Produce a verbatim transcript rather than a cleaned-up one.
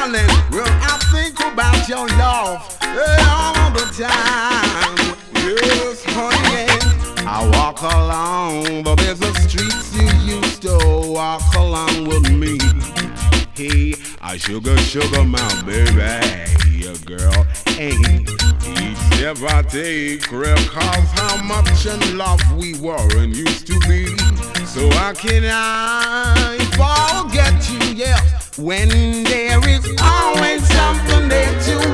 darling, well, I think about your love all the time. Yes, honey, I walk along the busy streets you used to walk along with me. Hey, I sugar, sugar my baby, yeah, girl. Hey, each step I take recalls how much in love we were and used to be. So how can I forget you, yes, when there is always something there to